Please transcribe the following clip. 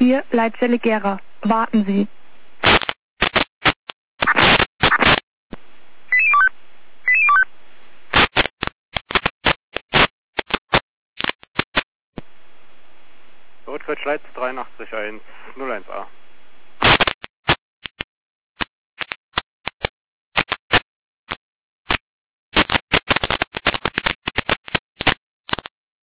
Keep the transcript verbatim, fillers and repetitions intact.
Hier Leitstelle Gera. Warten Sie. Rückwärts Leitz dreiundachtzig eins null eins A.